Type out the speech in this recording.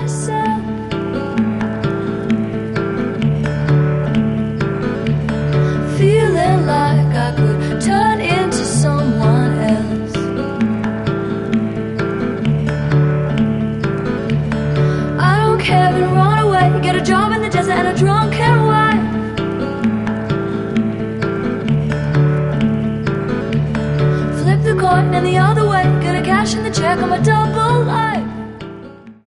myself. Feeling like I could turn into someone else. I don't care, gonna run away, get a job in the desert and a drunken wife. Flip the coin and the other way, gonna cash in the check on my double life.